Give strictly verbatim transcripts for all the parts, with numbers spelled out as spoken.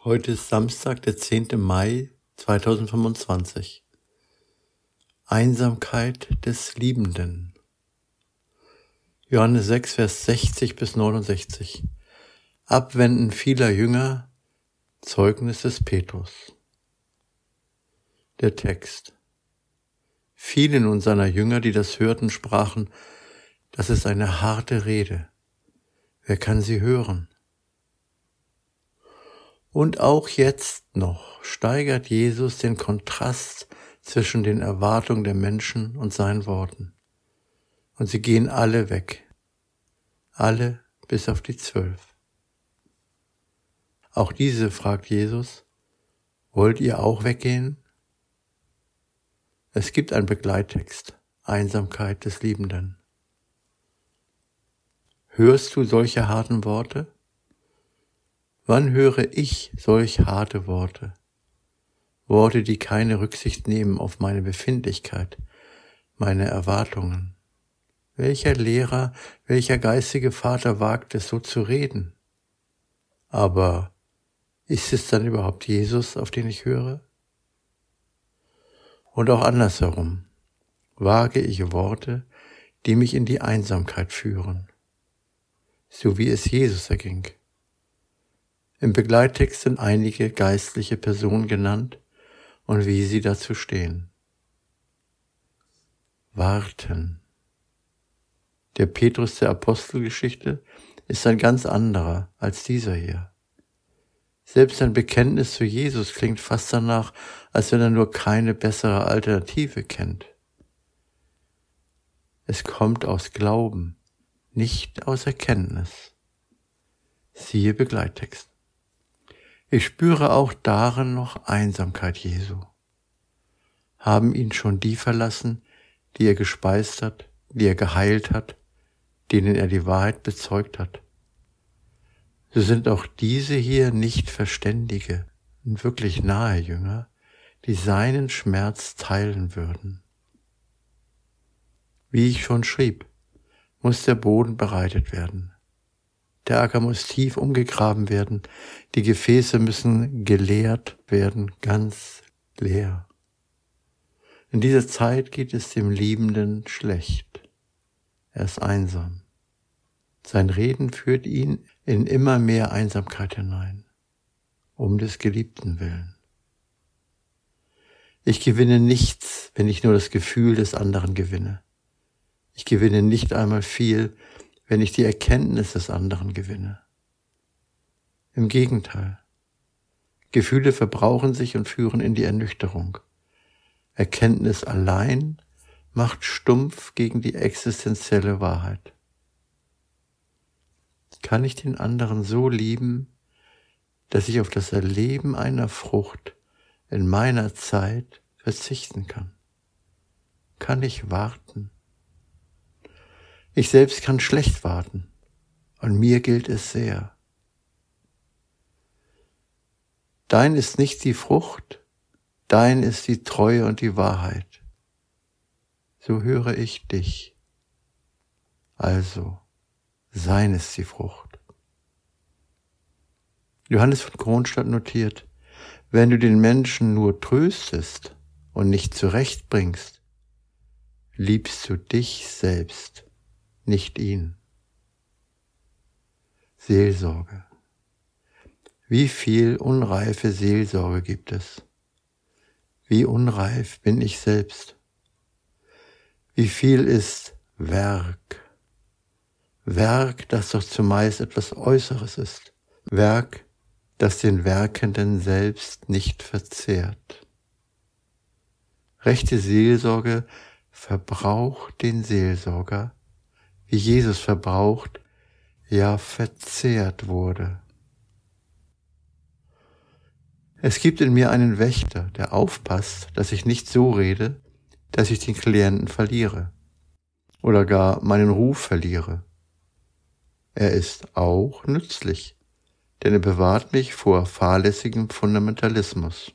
Heute ist Samstag, der zehnte Mai zweitausendfünfundzwanzig. Einsamkeit des Liebenden. Johannes sechs, Vers sechzig bis neunundsechzig. Abwenden vieler Jünger, Zeugnis des Petrus. Der Text. Viele nun seiner Jünger, die das hörten, sprachen, das ist eine harte Rede. Wer kann sie hören? Und auch jetzt noch steigert Jesus den Kontrast zwischen den Erwartungen der Menschen und seinen Worten. Und sie gehen alle weg. Alle bis auf die zwölf. Auch diese fragt Jesus, wollt ihr auch weggehen? Es gibt einen Begleittext, Einsamkeit des Liebenden. Hörst du solche harten Worte? Wann höre ich solch harte Worte? Worte, die keine Rücksicht nehmen auf meine Befindlichkeit, meine Erwartungen. Welcher Lehrer, welcher geistige Vater wagt es, so zu reden? Aber ist es dann überhaupt Jesus, auf den ich höre? Und auch andersherum, wage ich Worte, die mich in die Einsamkeit führen, so wie es Jesus erging. Im Begleittext sind einige geistliche Personen genannt und wie sie dazu stehen. Warten. Der Petrus der Apostelgeschichte ist ein ganz anderer als dieser hier. Selbst sein Bekenntnis zu Jesus klingt fast danach, als wenn er nur keine bessere Alternative kennt. Es kommt aus Glauben, nicht aus Erkenntnis. Siehe Begleittext. Ich spüre auch darin noch Einsamkeit Jesu. Haben ihn schon die verlassen, die er gespeist hat, die er geheilt hat, denen er die Wahrheit bezeugt hat? So sind auch diese hier nicht Verständige und wirklich nahe Jünger, die seinen Schmerz teilen würden. Wie ich schon schrieb, muss der Boden bereitet werden. Der Acker muss tief umgegraben werden, die Gefäße müssen geleert werden, ganz leer. In dieser Zeit geht es dem Liebenden schlecht. Er ist einsam. Sein Reden führt ihn in immer mehr Einsamkeit hinein, um des Geliebten willen. Ich gewinne nichts, wenn ich nur das Gefühl des anderen gewinne. Ich gewinne nicht einmal viel, wenn ich die Erkenntnis des anderen gewinne. Im Gegenteil. Gefühle verbrauchen sich und führen in die Ernüchterung. Erkenntnis allein macht stumpf gegen die existenzielle Wahrheit. Kann ich den anderen so lieben, dass ich auf das Erleben einer Frucht in meiner Zeit verzichten kann? Kann ich warten? Ich selbst kann schlecht warten, und mir gilt es sehr. Dein ist nicht die Frucht, dein ist die Treue und die Wahrheit. So höre ich dich. Also, sein ist die Frucht. Johannes von Kronstadt notiert, wenn du den Menschen nur tröstest und nicht zurechtbringst, liebst du dich selbst, nicht ihn. Seelsorge. Wie viel unreife Seelsorge gibt es? Wie unreif bin ich selbst? Wie viel ist Werk? Werk, das doch zumeist etwas Äußeres ist. Werk, das den Werkenden selbst nicht verzehrt. Rechte Seelsorge verbraucht den Seelsorger, wie Jesus verbraucht, ja verzehrt wurde. Es gibt in mir einen Wächter, der aufpasst, dass ich nicht so rede, dass ich den Klienten verliere oder gar meinen Ruf verliere. Er ist auch nützlich, denn er bewahrt mich vor fahrlässigem Fundamentalismus.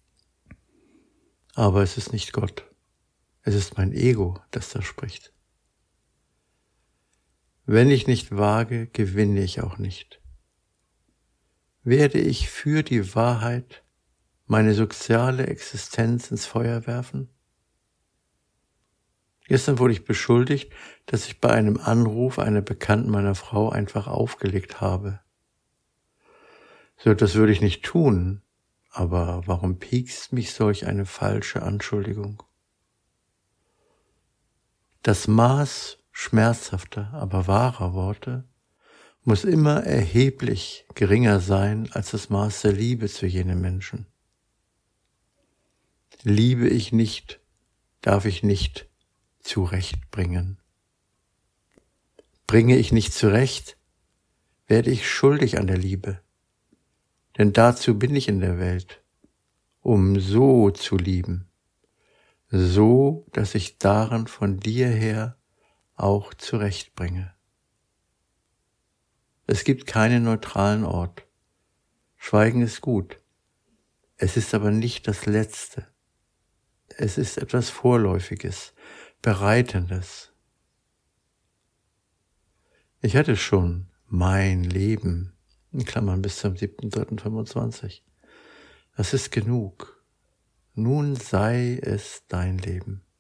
Aber es ist nicht Gott. Es ist mein Ego, das da spricht. Wenn ich nicht wage, gewinne ich auch nicht. werde ich für die Wahrheit meine soziale Existenz ins Feuer werfen? Gestern wurde ich beschuldigt, dass ich bei einem Anruf einer Bekannten meiner Frau einfach aufgelegt habe. So etwas würde ich nicht tun, aber warum piekst mich solch eine falsche Anschuldigung? Das Maß schmerzhafter, aber wahrer Worte muss immer erheblich geringer sein als das Maß der Liebe zu jenem Menschen. Liebe ich nicht, darf ich nicht zurechtbringen. Bringe ich nicht zurecht, werde ich schuldig an der Liebe. Denn dazu bin ich in der Welt, um so zu lieben, so, dass ich darin von dir her auch zurechtbringe. Es gibt keinen neutralen Ort. Schweigen ist gut. Es ist aber nicht das Letzte. Es ist etwas Vorläufiges, Bereitendes. Ich hatte schon mein Leben, in Klammern bis zum siebten dritten fünfundzwanzig. Das ist genug. Nun sei es dein Leben.